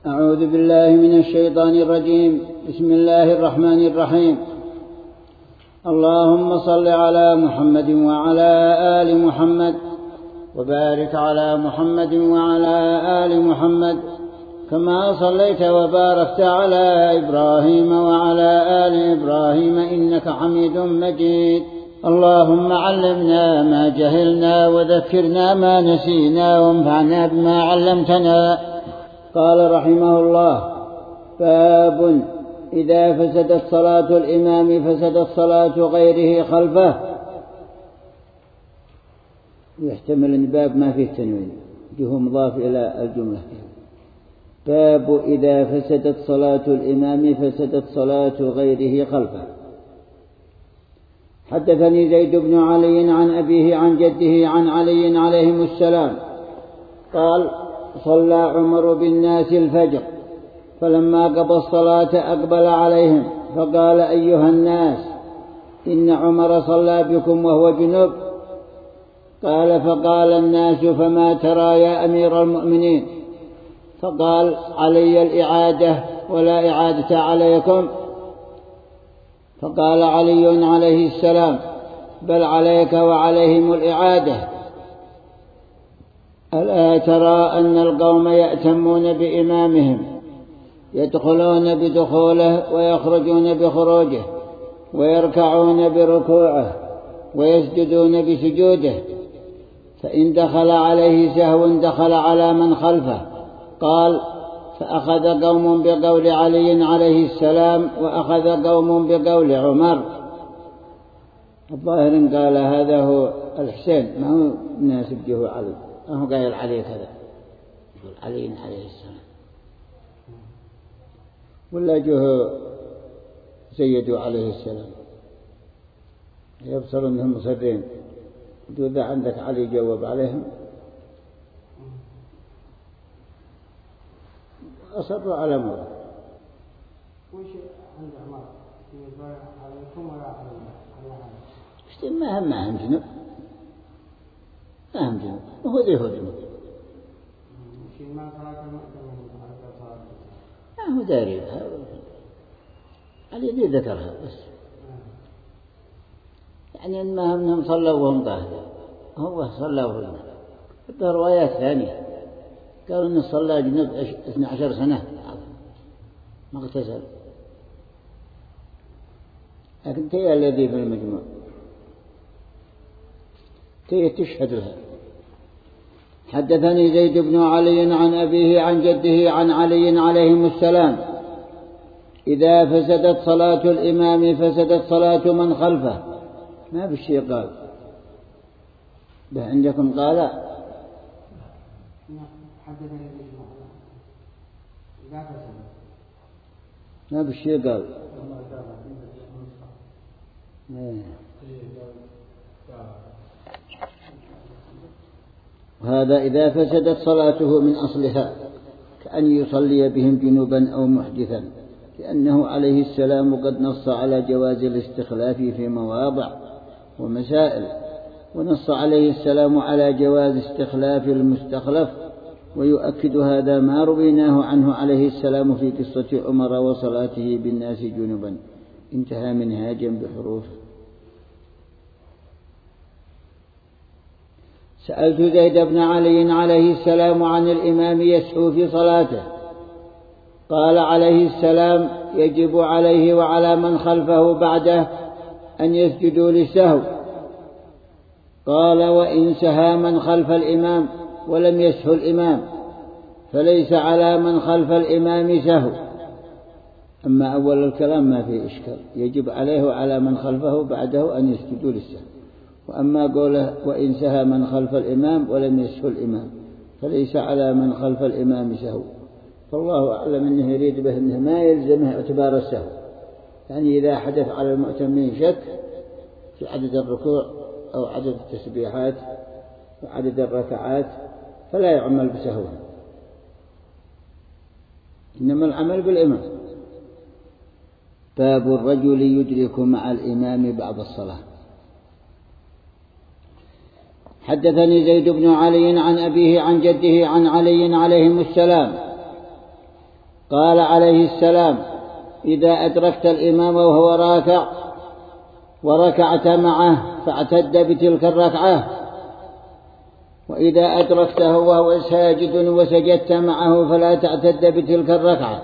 أعوذ بالله من الشيطان الرجيم. بسم الله الرحمن الرحيم. اللهم صل على محمد وعلى آل محمد وبارك على محمد وعلى آل محمد كما صليت وباركت على إبراهيم وعلى آل إبراهيم إنك حميد مجيد. اللهم علمنا ما جهلنا وذكرنا ما نسينا وانفعنا بما علمتنا. قال رحمه الله: باب إذا فسدت صلاة الإمام فسدت صلاة غيره خلفه. يحتمل أن باب ما فيه تنوين، جه مضاف إلى الجملة. باب إذا فسدت صلاة الإمام فسدت صلاة غيره خلفه. حدثني زيد بن علي عن أبيه عن جده عن علي عليهم السلام قال: صلى عمر بالناس الفجر، فلما قضى الصلاة أقبل عليهم فقال: أيها الناس، إن عمر صلى بكم وهو جنب. قال: فقال الناس: فما ترى يا أمير المؤمنين؟ فقال: علي الإعادة ولا إعادة عليكم. فقال علي عليه السلام: بل عليك وعليهم الإعادة. ألا ترى أن القوم يأتمون بإمامهم، يدخلون بدخوله ويخرجون بخروجه، ويركعون بركوعه ويسجدون بسجوده، فإن دخل عليه سهو دخل على من خلفه. قال: فأخذ قوم بقول علي عليه السلام وأخذ قوم بقول عمر. الظاهر قال هذا هو الحسين، ما هو مناسب جه علي، ما هو قال علي كذا، يقول علي عليه السلام، ولا جه زيد عليه السلام، يبصر أنهم مصرين. إذا عندك علي جواب عليهم، أصروا على مرة. وش عند عمر يقول عليكم ولا علينا؟ ما هم جنب، ما هم جنب، وهو ذي هو جنب. ما هو داري علي ذي ذكرها بس، يعني ما هم صلوا وهم طاهرين، هو صلى وهم. حتى روايات ثانية قالوا إن صلى جنب 12 سنة ما اغتسل، لكن تي الذي في المجموع تي تشهد لها. حدثني زيد بن علي عن أبيه عن جده عن علي عليهم السلام: إذا فسدت صلاة الإمام فسدت صلاة من خلفه. ما بالشيء قال ده عندكم قال ما بالشيء قال وهذا إذا فسدت صلاته من أصلها، كأن يصلي بهم جنوبا أو محدثا، لأنه عليه السلام قد نص على جواز الاستخلاف في مواضع ومسائل، ونص عليه السلام على جواز استخلاف المستخلف. ويؤكد هذا ما رويناه عنه عليه السلام في قصة عمر وصلاته بالناس جنبا. انتهى منهاجا بحروفه. سألت زيد بن علي عليه السلام عن الإمام يسهو في صلاته، قال عليه السلام: يجب عليه وعلى من خلفه بعده أن يسجدوا للسهو. قال: وإن سهى من خلف الإمام ولم يسهو الإمام فليس على من خلف الإمام سهو. أما أول الكلام ما فيه إشكال، يجب عليه وعلى من خلفه بعده أن يسجدوا للسهو. وأما قوله: وإن سهى من خلف الإمام ولم يسهو الإمام فليس على من خلف الإمام سهو، فالله أعلم أنه يريد به أنه ما يلزمه اعتبار السهو، يعني إذا حدث على المؤتمين شك في عدد الركوع أو عدد التسبيحات وعدد الركعات فلا يعمل بسهو، إنما العمل بالإمام. باب الرجل يدرك مع الإمام بعد الصلاة. حدثني زيد بن علي عن أبيه عن جده عن علي عليهم السلام قال عليه السلام: إذا أدركت الإمام وهو راكع وركعت معه فاعتد بتلك الركعة، وإذا أدركته وهو ساجد وسجدت معه فلا تعتد بتلك الركعة.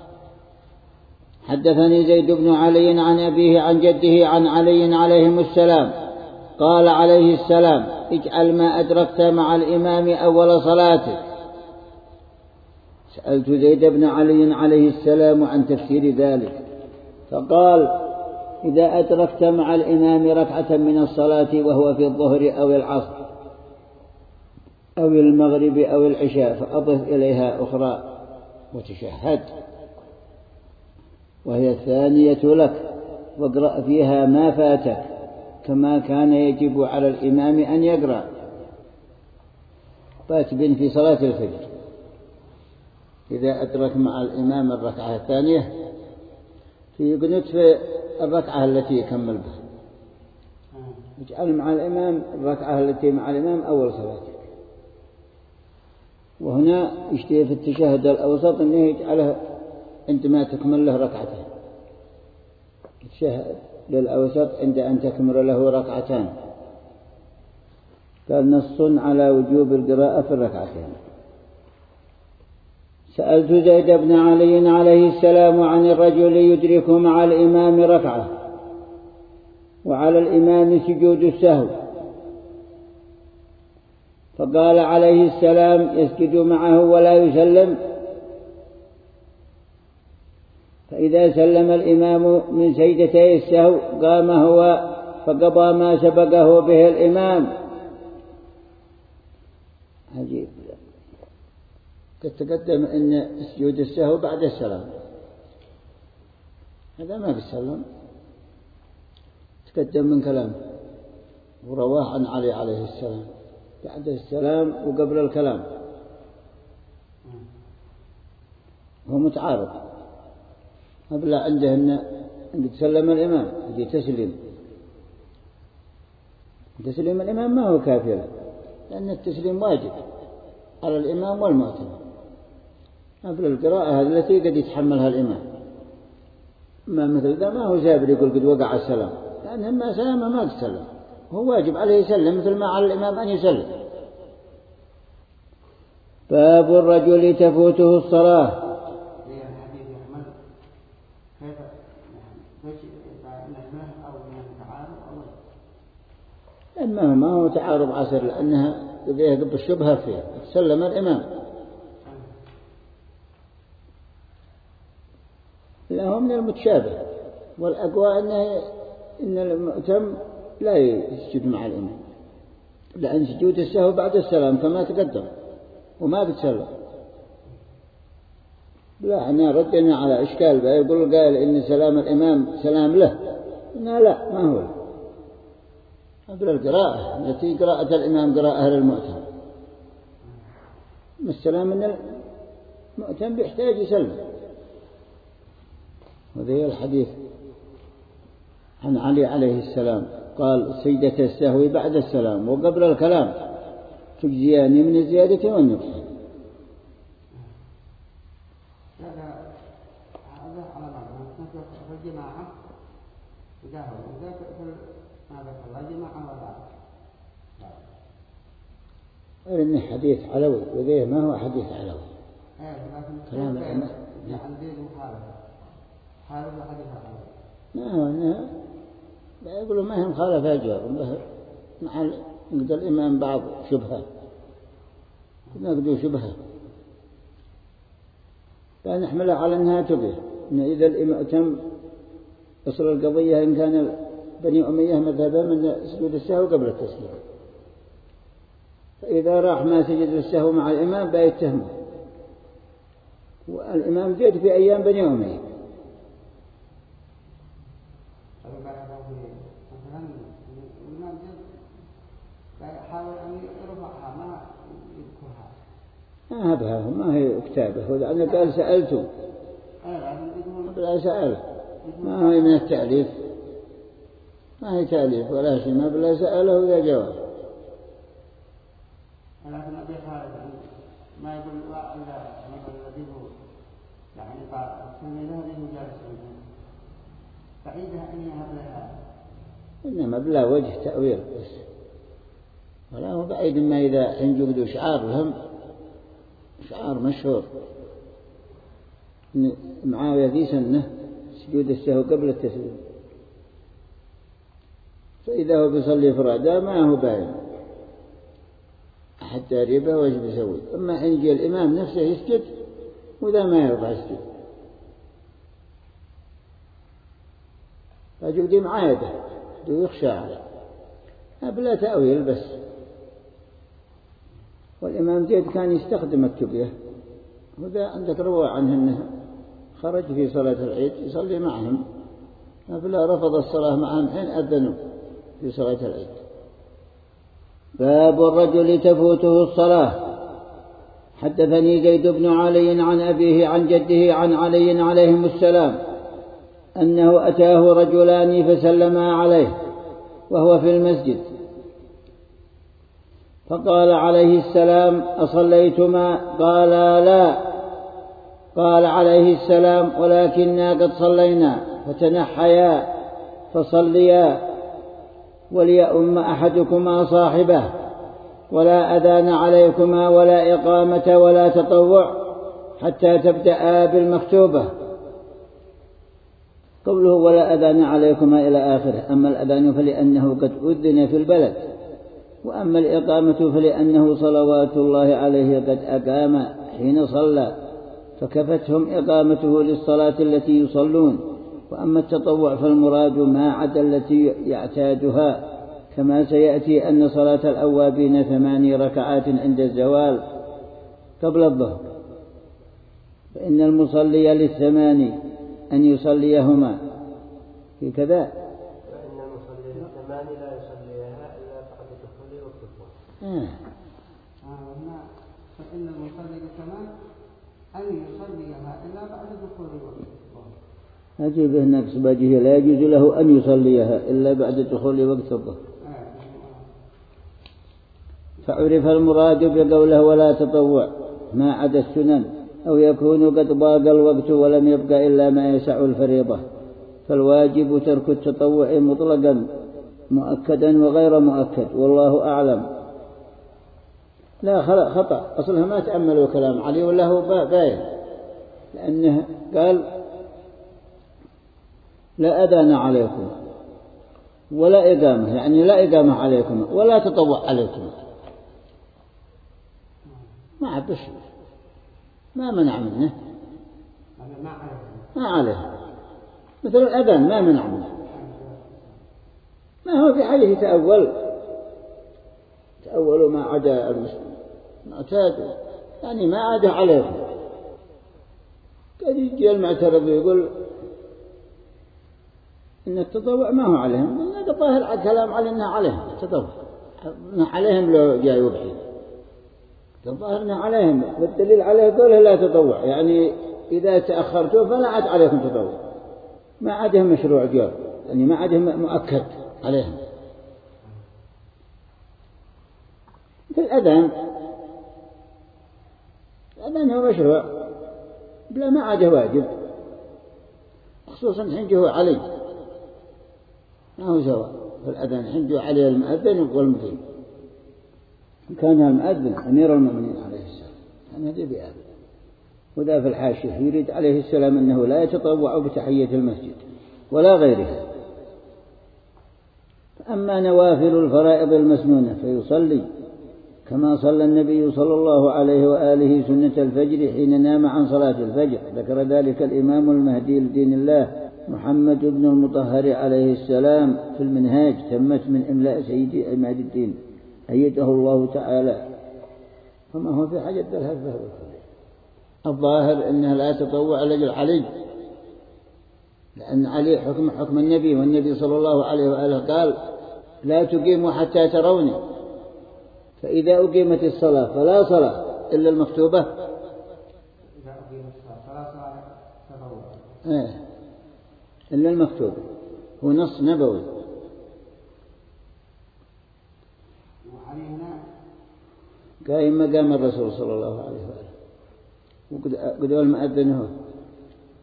حدثني زيد بن علي عن أبيه عن جده عن علي عليهم السلام قال عليه السلام: اجعل ما أدركت مع الإمام أول صلاتك. سألت زيد بن علي عليه السلام عن تفسير ذلك، فقال: إذا أدركت مع الإمام ركعة من الصلاة وهو في الظهر أو العصر أو المغرب أو العشاء فأضف إليها أخرى وتشهد، وهي الثانية لك، واقرأ فيها ما فاتك كما كان يجب على الإمام أن يقرأ. فاتب في صلاة الفجر إذا أدرك مع الإمام الركعة الثانية يقنت في الركعة التي يكمل بها، اجعل مع الإمام الركعة التي مع الإمام أول صلاتك. وهنا يشتهي في التشهد الأوسط أنه يجعله عندما تكمل له ركعتين، التشهد للأوسط عند أن تكمل له ركعتان. قال: نص على وجوب القراءة في الركعتين. سألت زيد بن علي عليه السلام عن الرجل يدرك مع الإمام ركعة وعلى الإمام سجود السهو، فقال عليه السلام: يسجد معه ولا يسلم، فإذا سلم الإمام من سجدتي السهو قام هو فقضى ما سبقه به الإمام. عجيب، قد تقدم أن سجود السهو بعد السلام، هذا ما بيسلم، تقدم من كلام ورواه عن علي عليه السلام بعد السلام وقبل الكلام، هو متعارض. أبلغ عنده أن تسلم الإمام يجي تسليم الإمام ما هو كافر، لأن التسليم واجب على الإمام والمؤتم قبل القراءة التي قد يتحملها الإمام. ما مثل ذا ما هو سابر يقول قد وقع السلام، لأنه ما سلم ما تسلم، هو واجب عليه يسلم مثل ما على الإمام أن يسلم. باب الرجل تفوته الصلاة. إما ما هو تعارض عسر، لأنها يقب الشبهة فيها سلم الإمام، لا من المتشابه، والأقوى إن المؤتم لا يسجد مع الإمام، لأن سجود السهو بعد السلام كما تقدم وما بتسلم. لا، أنا ردنا على إشكال يقول قال إن سلام الإمام سلام له، لا ما هو قبل القراءة التي قراءة الإمام قراءة للمؤتم، السلام من المؤتم بيحتاج يسلم. وذي الحديث عن علي عليه السلام قال: سجدة السهو بعد السلام وقبل الكلام تجزيان من الزيادة والنقصان. هذا على بعض في الجماعة إذا هو هذا الله جماعة ولا إن حديث علوي، وذي ما هو حديث علوي. كلام العلماء عندي مخالفة، هذا حديث علوي. ما يقولوا ما هي مخالفة أجواب مع الإمام بعض شبهة، نقدوا شبهة، فنحملها على أنها تبه، إن إذا الإمام أصل القضية إن كان بني أمية مذهبا من سجود السهو قبل التسليم، فإذا راح ما سجد السهو مع الإمام بيتهمه، والإمام زيد في أيام بني أمية. ما هي كتابه، ولأنه قال سألته بلا سأل، ما هو من التأليف، ما هي تأليف ولا شيء، ما بلا سأله ذا جواب. لكن أبي خالد ما يقول إلا الذي هو يعني سمي له أنه جالس منها بعيدها أن يهب لها إنما بلا وجه تأويل بس، ولا هو بعيد ما إذا ينجبدوا شعار لهم، شعار مشهور معاوية في سنة سجود السهو قبل التسليم، فإذا هو بيصلي فرادا ما هو باين حتى ريبه وش بيسوي. أما حين يجي الإمام نفسه يسجد وذا ما يرضى يسجد، فجودي معايده ويخشى عليه بلا تأويل بس. والإمام زيد كان يستخدم التبية، وذا عندك روى عنه أنه خرج في صلاة العيد يصلي معهم، فلا رفض الصلاة معهم حين أذنوا في صلاة العيد. باب الرجل تفوته الصلاة. حدثني زيد بن علي عن أبيه عن جده عن علي عليهم السلام أنه أتاه رجلان فسلما عليه وهو في المسجد، فقال عليه السلام أصليتما؟ قال لا. قال عليه السلام ولكننا قد صلينا، فتنحيا فصليا وليؤم أحدكما صاحبه، ولا أذان عليكما ولا إقامة ولا تطوع حتى تبدأ بالمكتوبة. قوله ولا أذان عليكما إلى آخره. أما الأذان فلأنه قد أذن في البلد، وأما الإقامة فلأنه صلوات الله عليه قد أقام حين صلى فكفتهم إقامته للصلاة التي يصلون. وأما التطوع فالمراد ما عدا التي يعتادها، كما سيأتي أن صلاة الأوابين 8 ركعات عند الزوال قبل الظهر، فإن المصلي للثمان أن يصليهما في كذا. فإن المصلي للثمان لا يصليها إلا بعد دخول وقت الظهر. فإن المصلي للثمان أن يصليها إلا بعد دخول وقت الظهر. أجيب نقص باجه لا يجوز له أن يصليها إلا بعد دخول وقت الظهر. فعرف المراد بقوله ولا تطوع ما عدا السنن، أو يكون قد ضاق الوقت ولم يبقى إلا ما يسع الفريضة، فالواجب ترك التطوع مطلقا مؤكدا وغير مؤكد، والله أعلم. لا خطأ، أصلها ما تأملوا كلام علي ولا هو باين، لأنه قال لا أذان عليكم ولا إقامة، يعني لا إقامة عليكم ولا تطوع عليكم، ما عبش ما منع منه، ما عليه مثل الأذان ما منع منه، ما هو في حاجة يتأول ما عدا المسلم معتاد، يعني ما عدا عليهم. قد يجي المعترض ويقول إن التطوع ما هو عليهم، إن الظاهر كلام على إنه عليهم التطوع، إنه عليهم لو جاء يبحث الظاهر إنه عليهم، والدليل عليه قوله لا تطوع، يعني إذا تأخرتوا فلا عاد عليكم تطوع، ما عادهم مشروع جواب، يعني ما عادهم مؤكد عليهم. في الأذان هو مشروع بلا ما عاده واجب، خصوصا حين علي ما هو سواء في الأذان، حين علي المؤذن والمقيم، كان المؤذن أمير المؤمنين عليه السلام كان هذا بأذن. وذا في الحاشية يريد عليه السلام أنه لا يتطوع بتحية المسجد ولا غيرها. أما نوافل الفرائض المسنونة فيصلي كما صلى النبي صلى الله عليه وآله سنة الفجر حين نام عن صلاة الفجر. ذكر ذلك الإمام المهدي لدين الله محمد بن المطهر عليه السلام في المنهاج، تمت من إملاء سيدي عماد الدين أيده الله تعالى، فما هو في حاجة الهفة. الظاهر أنه لا تطوع لجل علي، لأن علي حكم النبي، والنبي صلى الله عليه وآله قال لا تقيموا حتى تروني، فإذا أقيمت الصلاة فلا صلاة إلا المكتوبة. إذا أقيمت الصلاة فلا صلاة تطوع إلا المكتوبة، هو نص نبوي. وعلي هنا قائم مقام الرسول صلى الله عليه وآله، وقد المؤذن هو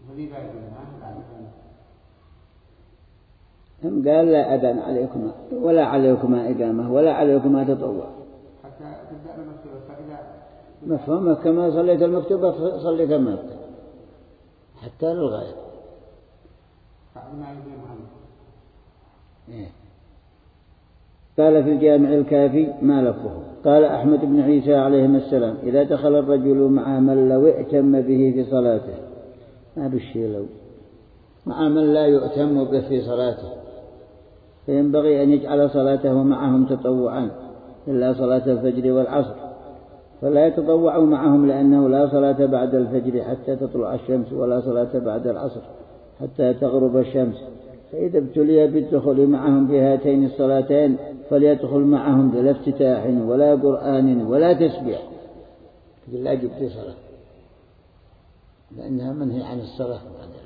هم قال لا أذان عليكما ولا عليكما إقامة ولا عليكما تطوع حتى تبدأ المكتوبة فإذا مفهومة كما صليت المكتوبة صليت المكتوبة حتى للغاية فعل ما يجري محمد. قال في الجامع الكافي ما لفظه قال أحمد بن عيسى عليهما السلام إذا دخل الرجل مع من لو ائتم به في صلاته ما بالشيء لو مع من لا يؤتم به في صلاته فينبغي أن يجعل صلاته معهم تطوعا إلا صلاة الفجر والعصر فلا يتطوع معهم لأنه لا صلاة بعد الفجر حتى تطلع الشمس ولا صلاة بعد العصر حتى تغرب الشمس فإذا ابتلي بالدخول معهم في هاتين الصلاتين فليدخل معهم بلا افتتاح ولا قرآن ولا تسبيح لا جبت صلاة لأنها منهي عن الصلاة.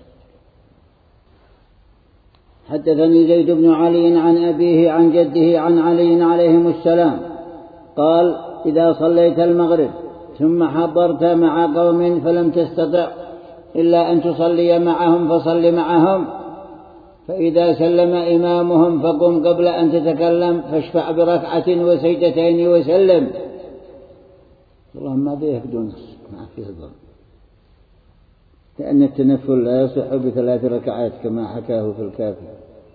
حدثني زيد بن علي عن أبيه عن جده عن علي عليهم السلام قال إذا صليت المغرب ثم حضرت مع قوم فلم تستطع إلا أن تصلي معهم فصل معهم فإذا سلم إمامهم فقم قبل أن تتكلم فاشفع بركعة وسجدتين وسلم. اللهم ما فيه بدون ما فيه ظلم لأن التنفل لا يصح ب3 ركعات كما حكاه في الكافي.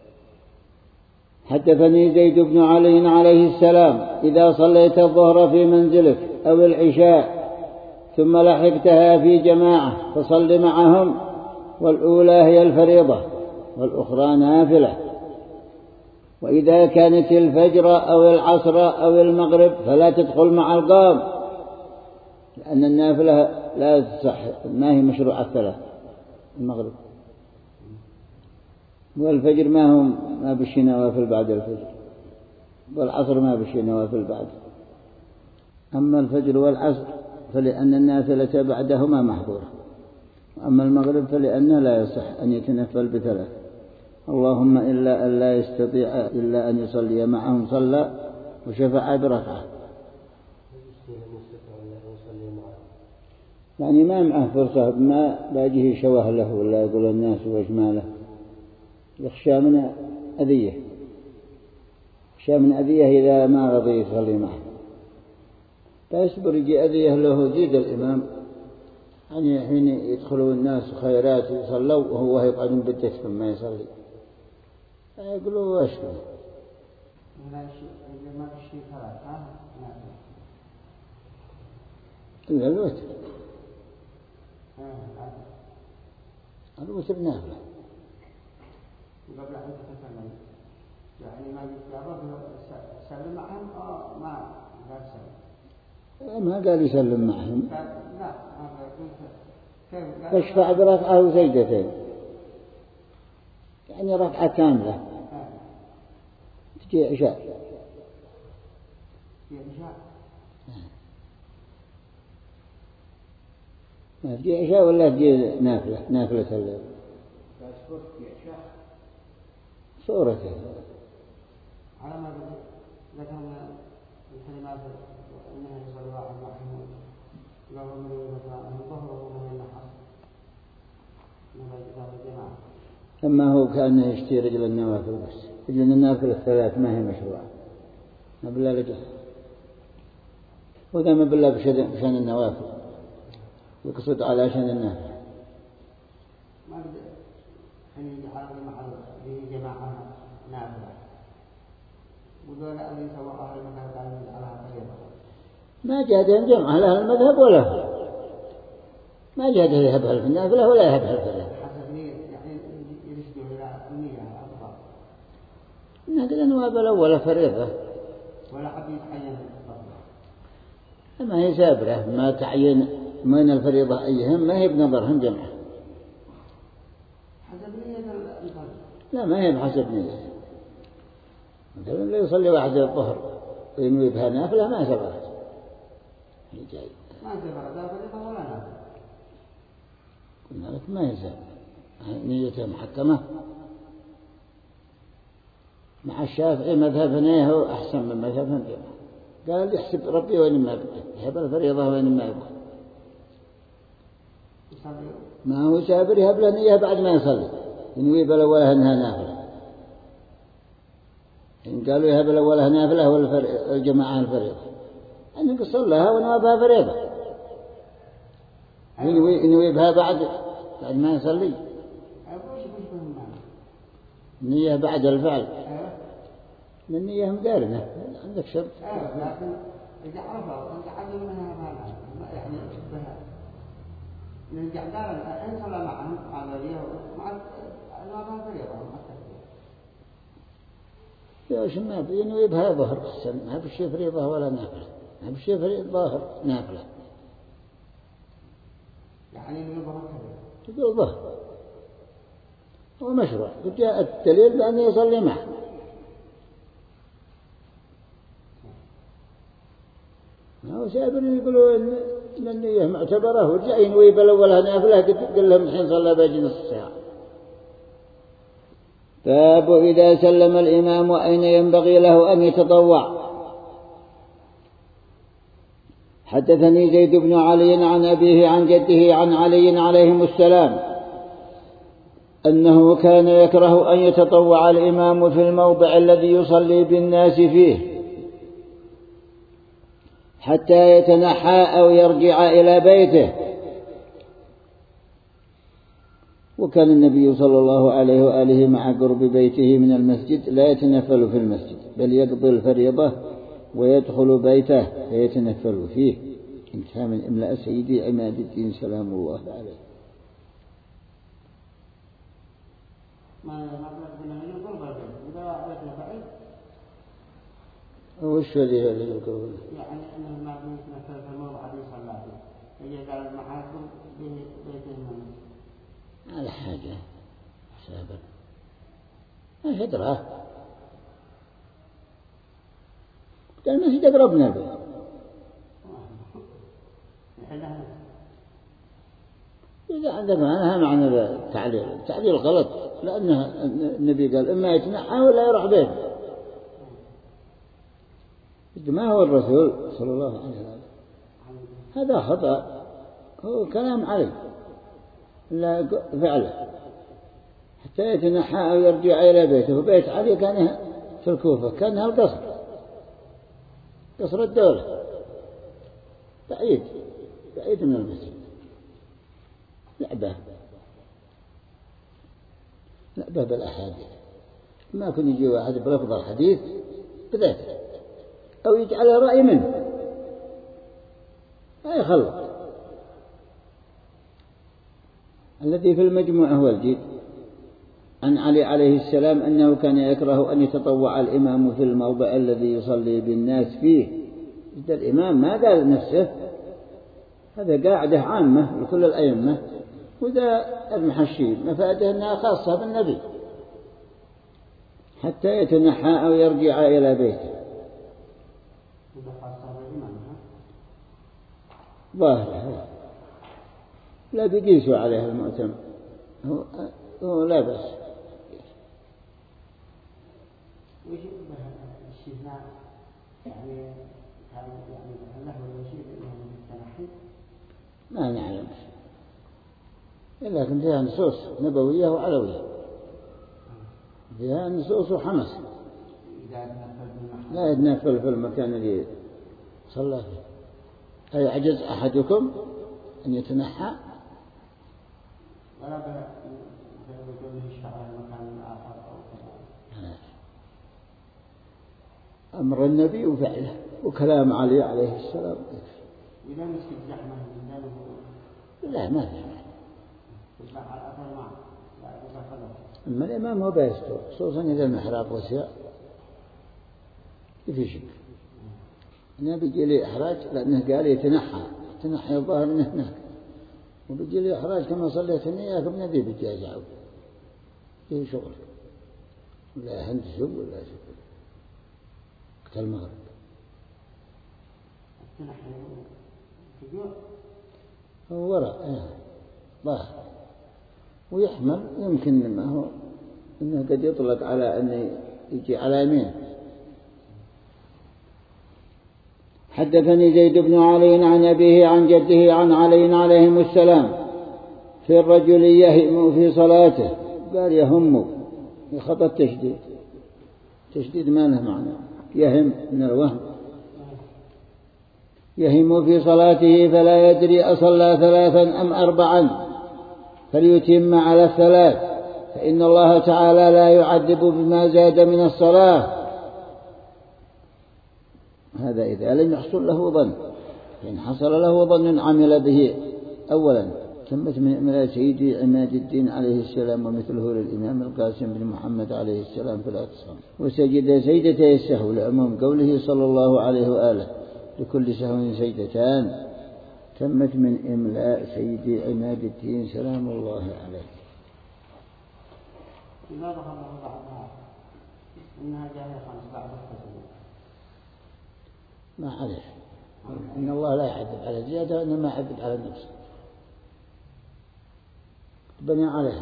حدثني زيد بن علي عليه السلام إذا صليت الظهر في منزلك أو العشاء ثم لحقتها في جماعة فصل معهم والأولى هي الفريضة والأخرى نافلة وإذا كانت الفجر أو العصر أو المغرب فلا تدخل مع القوم لأن النافلة لا تصح ما هي مشروعة 3 المغرب والفجر ما بشي نوافل بعد الفجر والعصر ما بشي نوافل بعد. أما الفجر والعصر فلأن النافلة بعدهما محظورة وأما المغرب فلأنه لا يصح أن يتنفل ب3 اللهم إلا أن لا يستطيع إلا أن يصلي معهم صلى وشفع بركعة يعني ما معه فرصة ما باجيه شوه له ولا يقول الناس وإجماله يخشى من أذية إذا ما رضي يصلي معه فيصبر يجي أذية له جيد الإمام يعني حين يدخلوا الناس خيرات يصلوا وهو يقعدون بالتسبيح ما يصلي يقولوا واشكو ما في شيء ثلاثة إلا الوتر الوتر نافلة قبل أن تتكلم يعني ما يتجرب سلم معهم أو ما سلم ما قال يسلم معهم لا فاشفع بركعة وسجدتين يعني ركعة كاملة تجي عشاء ما تجي عشاء ولا تجي نافلة الليل صورته على ما ذكرنا الكلمات أنها يصلي واحد معهم لو من مثلا الظهر ومن النحر من كتاب الجماعة أما هو كأنه يشتي رجل النوافل بس رجل النوافل 3 ما هي مشروعة ما بالله رجل وذا ما بالله بشأن النوافل يقصد على شأن النافل ما بدأ أن يجعل المحل به جماعة نافلة ودول أن يسوى أهل المذهب على فريضة ما جاد ينجمع أهل المذهب ولا ما جاد يهبها في النافلة ولا يهبها في الفريضة حسب نية يعني يرشدوا إلى النية أفضل نقول النوافل أول فريضة ولا حد يتعين ما هي سابرة ما تعين من الفريضة أيهم ما هي بنظرهم جمعة حسب نية الفرد لا ما هي بحسب نية مثلا لو يصلي واحد الظهر وينوي بها نافلة ما سبرت هي جاي ما سبرت لا فريضة ولا نافلة قلنا لك ما هي سابرة نيتها محكمة مع الشافعي مذهبنا هو أحسن من مذهبهم جمعة قال يحسب ربي وين ما بده يحب الفريضة وين ما يبغى ما هو سافر يهب له نية بعد ما يصلي ينوي بالأولها أنها نافلة. إن قالوا يهب الأولها نافلة والجماعة الفريضة أنك صلىها ونوى بها فريضة ينوي بها بعد ما يصلي النية بعد الفعل النية مقارنة عندك شرط. لكن إذا عرفه وأنت عدل منها ما يعني بها نرجع دارا إن صلى معهم على مع الوضع فريضة يا وش ما ينوي بها ظهر أحسن ما بشي فريضة ولا نافلة ما بشي فريضة ظاهر نافلة يعني ينوي ظهر كذا تقول ظهر هو مشروع قد جاء الدليل بأن يصلي معه هو سابر يقولوا إن النية معتبرة ورجع ينوي بالأولها نافلة قل لهم الحين صلى باجي نص ساعة. باب إذا سلم الإمام أين ينبغي له أن يتطوع. حدثني زيد بن علي عن أبيه عن جده عن علي عليهم السلام أنه كان يكره أن يتطوع الإمام في الموضع الذي يصلي بالناس فيه حتى يتنحى أو يرجع إلى بيته. وكان النبي صلى الله عليه وآله مع قرب بيته من المسجد لا يتنفل في المسجد بل يقضي الفريضة ويدخل بيته فيتنفل فيه. انتهى من إملاء سيدي عماد الدين سلام الله عليه. وش هذه اللي يقولون؟ يعني أنه ما بيتنفل في الموضع الذي صلى فيه يجعل المحاكم بيتهم على حاجة سابق ما شدراه قال ما سيدقربنا به إذا عندك معنى التعليل غلط لأن النبي قال إما يتنحى ولا يروح بيته ما هو الرسول صلى الله عليه وسلم هذا خطأ هو كلام علي لا فعله حتى يتنحى أو يرجع إلى بيته. وبيت علي كان في الكوفة كان القصر قصر الدولة بعيد من المسجد لعبة بالأحاديث ما كن يجي واحد بلفظ الحديث بذاته أو يجعله رأي منه لا يخلط. الذي في المجموعة هو الجيد عن علي عليه السلام أنه كان يكره أن يتطوع الإمام في الموضع الذي يصلي بالناس فيه. إذا الإمام ما قال نفسه هذا قاعدة عامة لكل الأئمة وذا المحشين مفاده أنها خاصة بالنبي حتى يتنحى أو يرجع إلى بيته. ظاهر لا بيقيسوا عليها المؤتمر هو لا بس وش الشفاء يعني الله والوشيء من التنحي ما نعلم إلا كنت فيها نصوص نبوية وعلوية فيها نصوص وحمس لا يتنفل في المكان الذي صلى فيه. أيعجز أحدكم أن يتنحى ولا بوجوده الشرع المكان الآخر أو كذا. أمر النبي وفعله وكلام علي عليه السلام. إذا مسك زحمة لا ما في أما الإمام هو بيستر خصوصا إذا المحراب وسع كيف يشك أنا بيجي لي إحراج لأنه قال يتنحى الظاهر من هناك وبيجي لي إحراج كما صليت إياك بنبي بيجي أجعب فيه شغل لا هندسب ولا شغل وقت المغرب هو وراء ظاهر ويحمل يمكن ما هو إنه قد يطلق على أن يجي على يمين. حدثني زيد بن علي عن أبيه عن جده عن علي عليهم السلام في الرجل يهم في صلاته، قال يهم يخطى تشديد ما له معنى، يهم من الوهم. يهم في صلاته فلا يدري أصلى 3 أم 4 فليتم على 3، فإن الله تعالى لا يعذب بما زاد من الصلاة. هذا إذا لم يحصل له ظن، إن حصل له ظن عمل به أولا. تمت من إملاء سيدي عماد الدين عليه السلام ومثله للإمام القاسم بن محمد عليه السلام في الاعتصام. وسجد سجدتي السهو لعموم قوله صلى الله عليه وآله لكل سهو سجدتان. تمت من إملاء سيدي عماد الدين سلام الله عليه. لماذا خلاه بعدها؟ إنها جاءت 5 بعد التسليم. ما عليه، إن الله لا يعذب على الزيادة وإنما يعذب على النفس، بني عليه.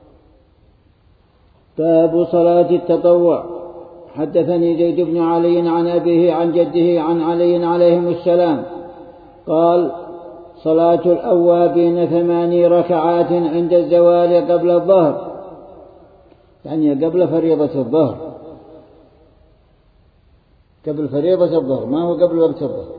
باب صلاة التطوع. حدثني زيد بن علي عن أبيه عن جده عن علي عليهم السلام قال: صلاة الأوابين 8 ركعات عند الزوال قبل الظهر، يعني قبل فريضة الظهر، قبل فريضة الظهر، ما هو قبل وقت الظهر،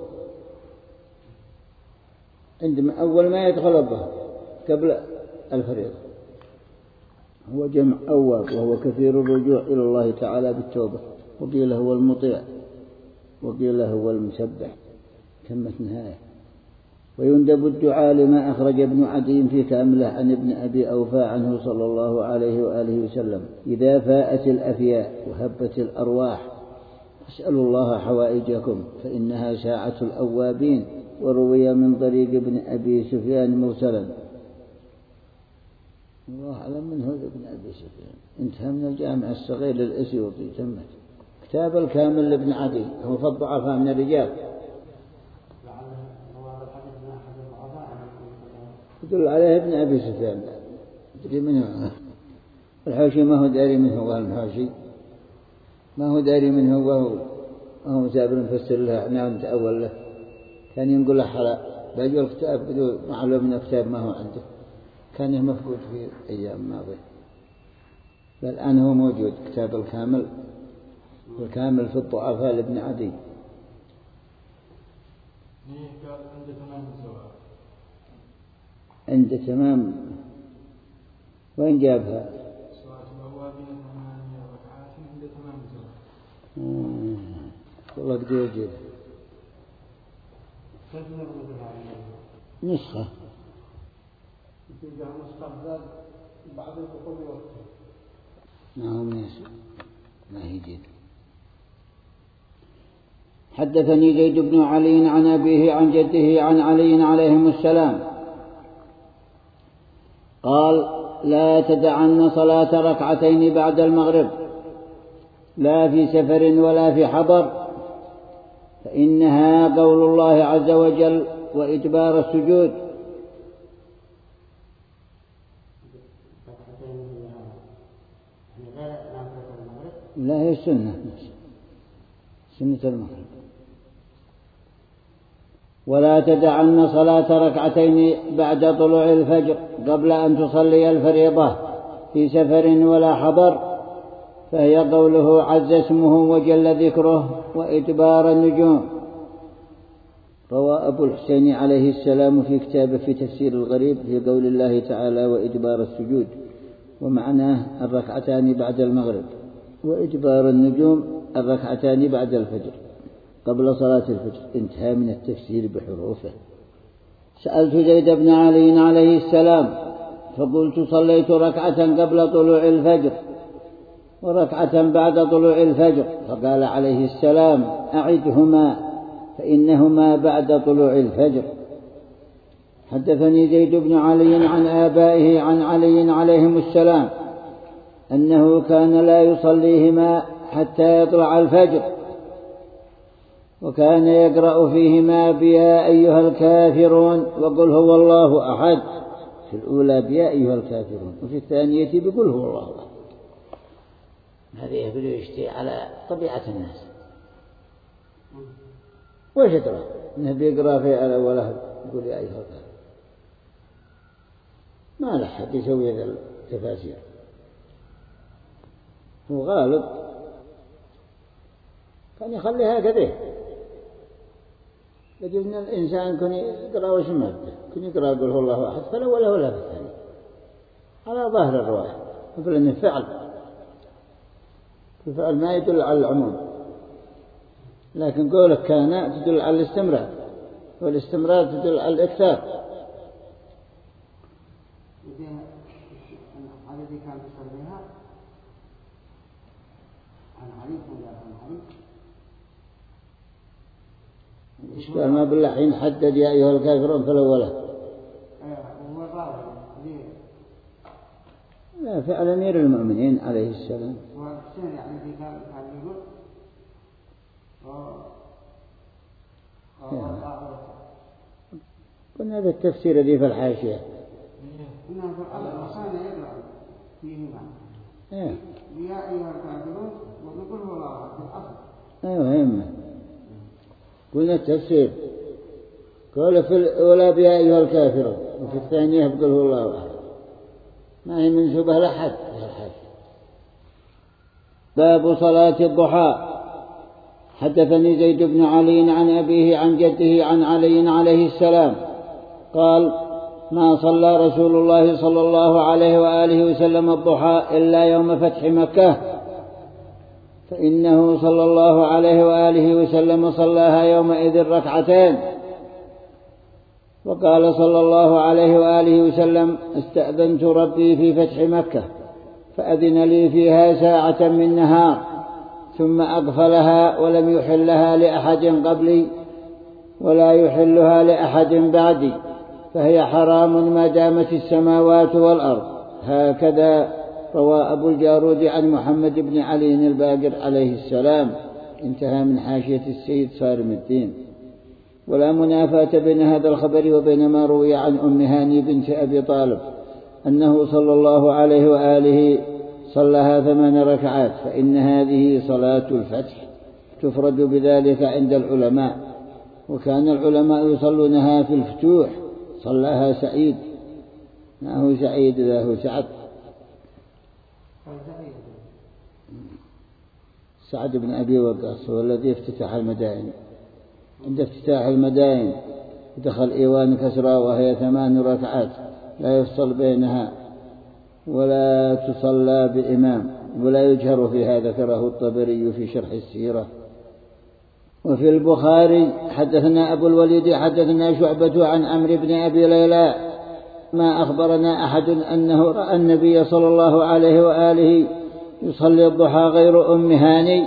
عندما أول ما يدخل الظهر قبل الفريضة. هو جمع أواب، وهو كثير الرجوع إلى الله تعالى بالتوبة، وقيل هو المطيع، وقيل هو المسبح. تمت نهاية. ويندب الدعاء لما أخرج ابن عدي في كامله عن ابن أبي أوفى عنه صلى الله عليه وآله وسلم: إذا فاءت الأفياء وهبت الأرواح اسألوا الله حوائجكم فإنها ساعة الأوابين. وروي من طريق ابن أبي سفيان مرسلا. الله أعلم من هو ابن أبي سفيان. انتهى من الجامع الصغير للأسيوطي. تمت. كتاب الكامل لابن عدي هو في الضعفاء من الرجال، يدل عليه ابن أبي سفيان. تدري منه الحوشي ما هو داري منه، وهو الحوشي ما هو داري منه، وهو مسافر مفسر له نعم تأول له، كان ينقل له حلا باجوا الكتاب بدون معلوم من الكتاب ما هو عنده، كان مفقود في أيام ماضية. فالآن هو موجود كتاب الكامل، والكامل في الضعفاء لابن عدي. عند تمام وين جابها؟ والله قد يجيب نسخة بعد الدخول وقته ما هو مناسب، ما هي جيد. حدثني زيد بن علي عن أبيه عن جده عن علي عليهم السلام قال: لا تدعن صلاة 2 ركعتين بعد المغرب لا في سفر ولا في حضر، فإنها قول الله عز وجل وإدبار السجود. لا هي سنة المغرب. ولا تدعن صلاة 2 ركعتين بعد طلوع الفجر قبل أن تصلي الفريضة في سفر ولا حضر، فهي قوله عز اسمه وجل ذكره وإدبار النجوم. روى أبو الحسين عليه السلام في كتابه في تفسير الغريب في قول الله تعالى وإدبار السجود، ومعناه 2 ركعتان بعد المغرب، وإدبار النجوم 2 ركعتان بعد الفجر قبل صلاة الفجر. انتهى من التفسير بحروفه. سألت زيد بن علي عليه السلام فقلت: صليت 2 ركعة قبل طلوع الفجر و2 ركعة بعد طلوع الفجر، فقال عليه السلام: أعدهما فإنهما بعد طلوع الفجر. حدثني زيد بن علي عن آبائه عن علي عليهم السلام أنه كان لا يصليهما حتى يطلع الفجر، وكان يقرأ فيهما بيا أيها الكافرون وقل هو الله أحد، في الأولى بيا أيها الكافرون، وفي الثانية بقل هو الله أحد. هذه يقول يشتي على طبيعة الناس. وش يدرى إنه بيقرأ في الأولى يقول يا أيها الكافرون، ما له حد يسوي هذا التفاسير، هو غالب كان يخليها كذا. يجب أن الإنسان كن يقرأ وش مادة، كن يقرأ يقول هو الله أحد فلا ولا في الثاني على ظاهر الرواية، مثل أنه فعل، الفعل ما يدل على العموم، لكن قولك كان تدل على الاستمرار، والاستمرار تدل على الإكثار. الذي كان يصليها عن علي ولا عن علي إشكال ما بالله حين حدد يا أيها الكافرون فالأولى. هو الراوي لا، فعل أمير المؤمنين عليه السلام. هو الحسين يعني اللي كان يقول قلنا هذا التفسير الذي في الحاشية إنه في الأمر وكان يقرأ فيهما يا أيها الكافرون ويقول هو الله في الأصل. أيوة هم قلنا التفسير قال في الأولى بيا أيها الكافرون، وفي الثانية بقول هو الله أحد، ما هي منسوبة لأحد. باب صلاة الضحى. حدثني زيد بن علي عن أبيه عن جده عن علي عليه السلام قال: ما صلى رسول الله صلى الله عليه وآله وسلم الضحى إلا يوم فتح مكة، فإنه صلى الله عليه وآله وسلم صلاها يومئذ ركعتين. وقال صلى الله عليه وآله وسلم: استأذنت ربي في فتح مكة فأذن لي فيها ساعة من نهار ثم أغفلها ولم يحلها لأحد قبلي ولا يحلها لأحد بعدي، فهي حرام ما دامت السماوات والأرض. هكذا روى أبو الجارود عن محمد بن علي الباقر عليه السلام. انتهى من حاشية السيد صارم الدين. ولا منافاة بين هذا الخبر وبين ما روي عن أم هاني بنت أبي طالب أنه صلى الله عليه وآله صلىها 8 ركعات، فإن هذه صلاة الفتح تفرد بذلك عند العلماء، وكان العلماء يصلونها في الفتوح. صلاها سعيد، ما هو سعيد ذا هو سعد بن أبي وقاص هو الذي افتتح المدائن. عند افتتاح المدائن دخل إيوان كسرى وهي 8 ركعات لا يفصل بينها ولا تصلى بإمام ولا يجهر فيها، ذكره الطبري في شرح السيرة. وفي البخاري حدثنا أبو الوليد حدثنا شعبة عن عمرو بن أبي ليلى ما أخبرنا أحد أنه رأى النبي صلى الله عليه وآله يصلي الضحى غير أم هاني،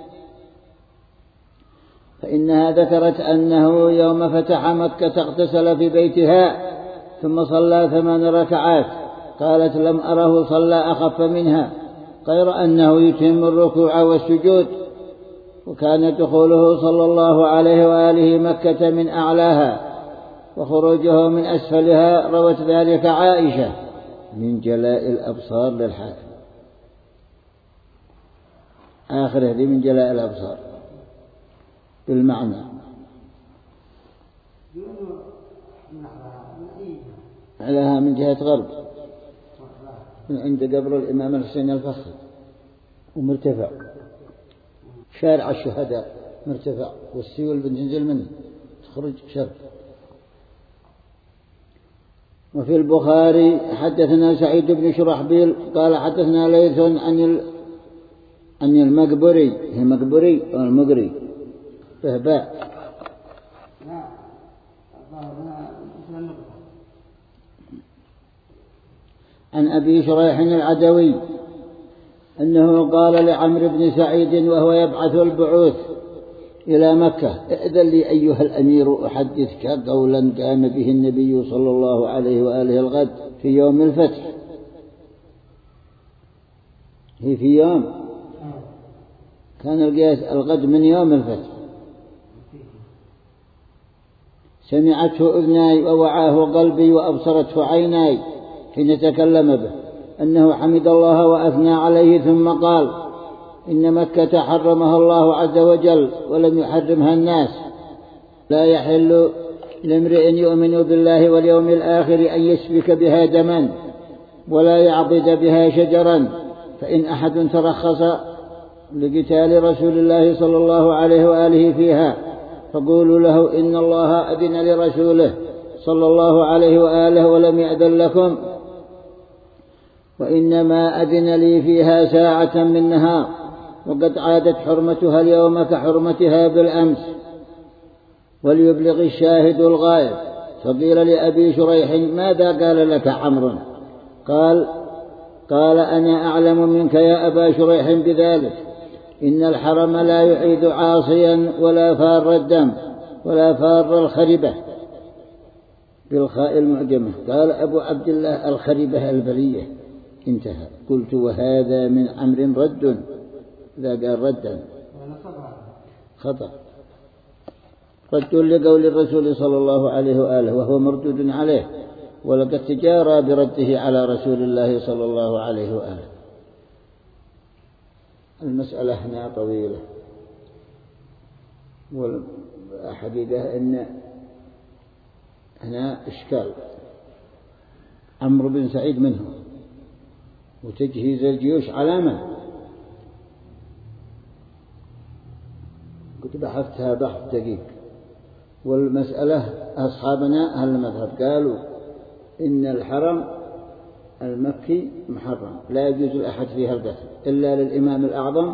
فإنها ذكرت أنه يوم فتح مكة اغتسل في بيتها ثم صلى 8 ركعات. قالت: لم أره صلى أخف منها غير أنه يتم الركوع والسجود، وكان دخوله صلى الله عليه وآله مكة من أعلاها وخروجه من أسفلها. روت ذلك عائشة من جلاء الأبصار للحاكم. آخر هذه من جلاء الأبصار بالمعنى. علىها من جهة غرب من عند قبر الإمام الحسين الفخر، ومرتفع شارع الشهداء مرتفع، والسيول بتنزل منه تخرج شرق. وفي البخاري حدثنا سعيد بن شرحبيل قال حدثنا ليث عن المقبري، هي مقبري أو المقري بهباء، عن أبي شريح العدوي أنه قال لعمرو بن سعيد وهو يبعث البعوث إلى مكة: ائذن لي أيها الأمير أحدثك قولا قام به النبي صلى الله عليه وآله الغد في يوم الفتح. هي في يوم كان الغد من يوم الفتح. سمعته أذناي ووعاه قلبي وأبصرته عيناي حين تكلم به، أنه حمد الله وأثنى عليه ثم قال: إن مكة حرمها الله عز وجل ولم يحرمها الناس، لا يحل لامرئ يؤمن بالله واليوم الآخر أن يسفك بها دما ولا يعضد بها شجرا، فإن أحد ترخص لقتال رسول الله صلى الله عليه وآله فيها فقولوا له إن الله أذن لرسوله صلى الله عليه وآله ولم يأذن لكم، وإنما أذن لي فيها ساعة من نهار، وقد عادت حرمتها اليوم كحرمتها بالأمس، وليبلغ الشاهد الغائب. فقيل لأبي شريح ماذا قال لك عمرو؟ قال أنا أعلم منك يا أبا شريح بذلك، إن الحرم لا يعيد عاصيا ولا فار الدم ولا فار الخربة بالخاء المعجمة. قال أبو عبد الله الخربة البلية. انتهى. قلت وهذا من عمرو رد، إذا قال ردا خطأ، رد لقول الرسول صلى الله عليه وآله وهو مردود عليه، ولقد تجارى برده على رسول الله صلى الله عليه وآله. المسألة هنا طويلة، والحقيقة أن هنا إشكال. عمرو بن سعيد منه، وتجهيز الجيوش على من؟ كنت بحثتها بحث دقيق، والمسألة أصحابنا أهل المذهب قالوا إن الحرم المكي محرم، لا يجوز لأحد فيها القتل إلا للإمام الأعظم،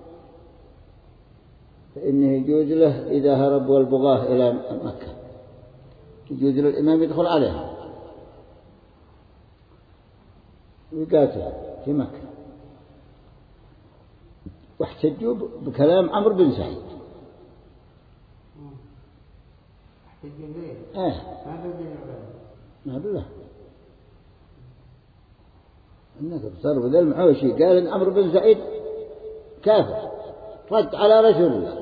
فإنه يجوز له إذا هرب والبغاة إلى مكة، يجوز للإمام يدخل عليها ويقاتل في مكة. واحتجوا بكلام عمرو بن سعيد. ما بالله إنك بصرف ذا المحوشي قال إن عمرو بن سعيد كافر، رد على رسول الله،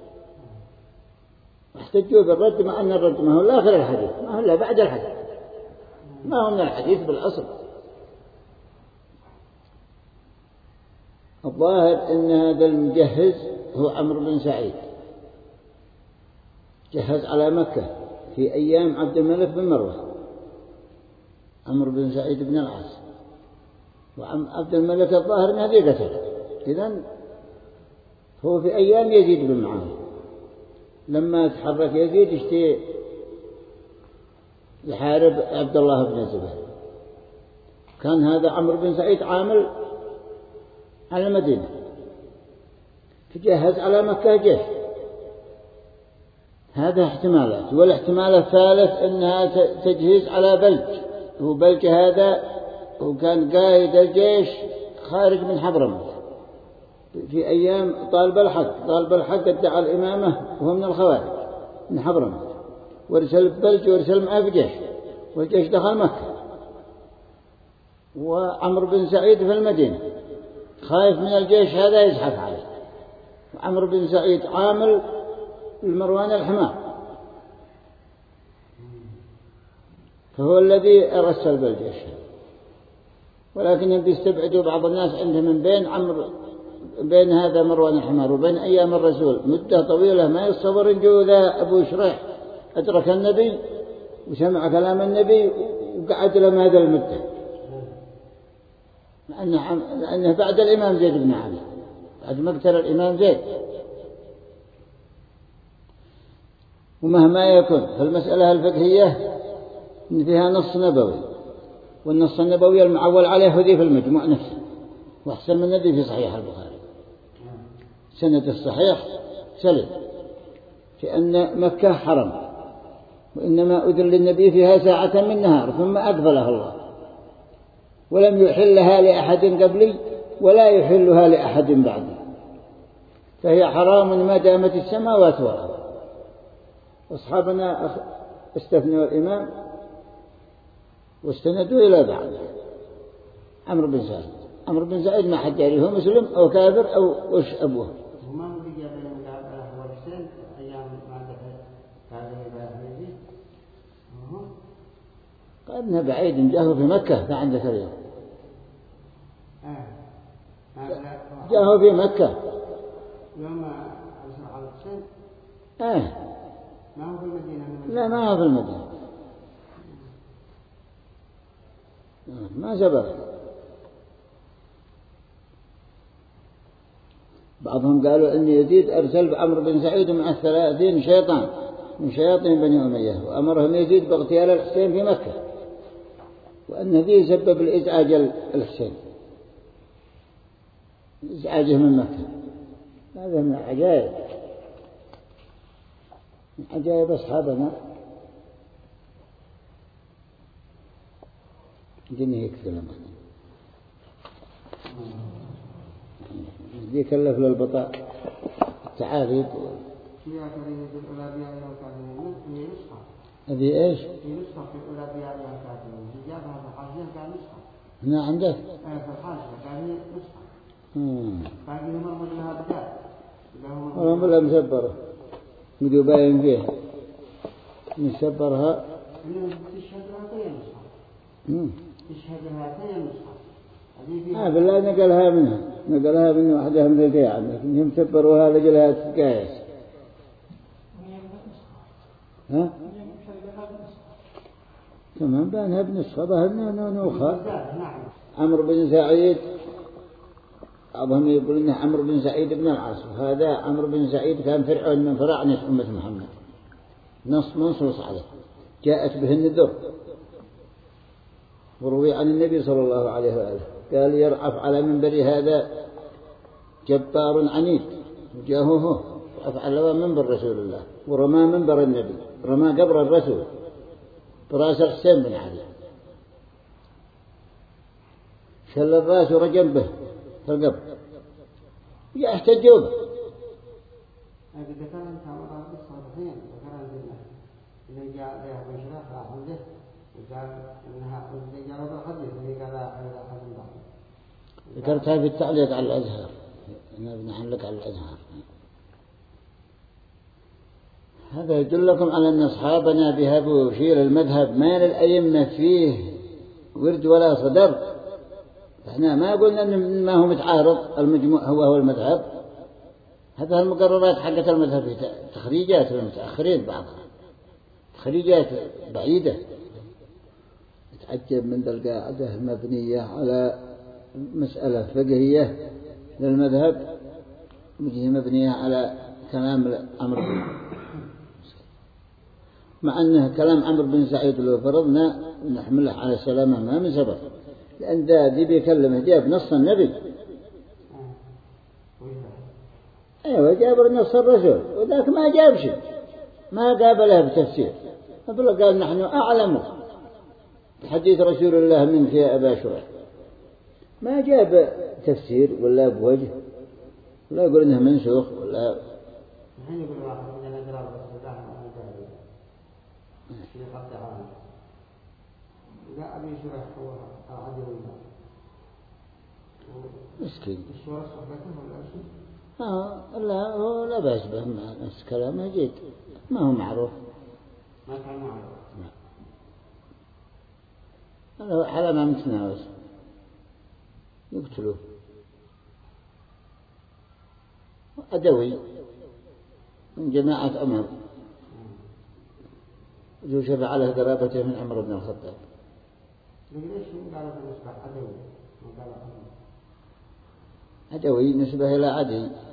واحتجوا بالرد مع أن الرد ما هو إلا آخر الحديث، ما هو إلا بعد الحديث، ما هو من الحديث بالأصل. الظاهر أن هذا المجهز هو عمرو بن سعيد، جهز على مكة في أيام عبد الملك بن مروان، عمرو بن سعيد بن العاص، وعبد الملك الظاهر أن هذه قتل. إذن هو في أيام يزيد بن معاوية، لما تحرك يزيد يشتي يحارب عبد الله بن الزبير، كان هذا عمرو بن سعيد عامل على المدينة، تجهز على مكة جيش. هذا احتمالات. والاحتمال الثالث أنها تجهيز على بلج، وبلج هذا وكان قائد الجيش خارج من حضرموت في أيام طالب الحق ادعى الإمامة وهو من الخوارج من حضرموت، ورسل بلج ورسل معه في جيش، والجيش دخل مكة، وعمرو بن سعيد في المدينة خايف من الجيش هذا يزحف عليه. وعمرو بن سعيد عامل المروان الحمار، فهو الذي أرسل بالجيش. ولكن بيستبعدوا بعض الناس عنده من بين هذا مروان الحمار وبين أيام الرسول مدة طويلة، ما يتصور إن جو ذا أبو شريح أدرك النبي وسمع كلام النبي وقعد لهم هذا المدة، لأنه بعد الإمام زيد بن علي، بعد مقتل الإمام زيد. ومهما يكن فالمسألة الفقهية إن فيها نص نبوي، والنص النبوي المعول عليه هدي في المجموع نفسه، وأحسن من الذي في صحيح البخاري، سند الصحيح سلم في أن مكة حرم، وإنما أذن للنبي فيها ساعة من نهار ثم أقبلها الله، ولم يحلها لأحد قبلي ولا يحلها لأحد بعدي، فهي حرام ما دامت السماوات والأرض. أصحابنا استثنوا الإمام واستندوا إلى بعض. عمرو بن سعيد ما حد يعرفه مسلم أو كافر أو وش أبوه. وما نريد بين المقابلة والحسين أيام ما هذا يزيد. قال إنه بعيد جاهه في مكة فعندك اليوم. جاهه في مكة. يوم أسرع الحسين. ما هو في المدينة؟ لا ما هو في المدينة، ما سبق. بعضهم قالوا أن يزيد أرسل بعمرو بن سعيد مع 30 شيطان من شياطين بني أمية، وأمرهم يزيد باغتيال الحسين في مكة، وأن ذي سبب الإزعاج الحسين، إزعاجه من مكة. هذا من العجائب، من عجائب أصحابنا. جنيه يكثر ذي كلف للبطاء التعاريض. هذه إيش؟ في نسخة في الأولى الكاتبين جابها في الحاشية قال نسخة. هنا عندك؟ في الحاشية قال هي نسخة. باقي مرمج لها بجاء. والله ولا مسبرة مدو باين فيها مسبرها. تشهد لها كي نسخة. تشهد لها كي نسخة. بالله نقلها من واحدة من البيع، لكن هم سبروها لجلها تقايس. ها؟ تمام بانها بنسخة بهنا نوخة. عمرو بن سعيد بعضهم يقول إنه عمرو بن سعيد بن العاص، وهذا عمرو بن سعيد كان فرعون من فراعنة أمة محمد، نص منصوص عليه، جاءت به النذر، وروي عن النبي صلى الله عليه وآله قال يرعف على منبر هذا جبار عنيد، وجاهه رعف على منبر رسول الله، ورمى منبر النبي، رمى قبر الرسول براس الحسين بن علي، شل الراس ورجم به في القبر، يحتجوا به. هذا ذكرنا كما الصالحين، ذكرنا بالله اللي جاء له بشرى فأحمده وقال إنها اللي جاء له الحديث اللي قال على حسن بعض. ذكرتها في التعليق على الأزهر، أنا بنعلق على الأزهر. هذا يدلكم على أن أصحابنا بهذا وشير المذهب ما للأئمة فيه ورد ولا صدر. احنا ما قلنا ان ما هو متعارض، المجموع هو المذهب. هذا المقررات حقت المذهب تخريجات المتأخرين، بعضها تخريجات بعيدة. تعجب من القاعدة المبنية على مسألة فقهية للمذهب مبنية على كلام عمرو بن، مع أنه كلام عمرو بن سعيد لو فرضنا نحمله على السلامة ما من سبب، لأن ذي بيكلمه جاب نص النبي. أيوة جاب نص الرسول، وذاك ما جاب شيء، ما قابله بتفسير، قال نحن أعلم حديث رسول الله منك يا أبا شريح، ما جاب تفسير ولا بوجه، ولا يقول إنه منسوخ ولا. الحين يقول واحد إننا نقرأ رسول الله عن الجاهلية في قطع عام، لا أبي شريح هو عدو الله مسكين. الشورى صحبته ولا شيء؟ لا هو لا بأس به، نفس كلامه جيد، ما هو معروف. ما كان معروف. هذا حال ما متناوز يقتلوه. أدوي من جماعة عمر، جو شفع على قرابته من عمر بن الخطاب. ليش قالوا بالنسبة عدوي؟ عدوي نسبة إلى عدي.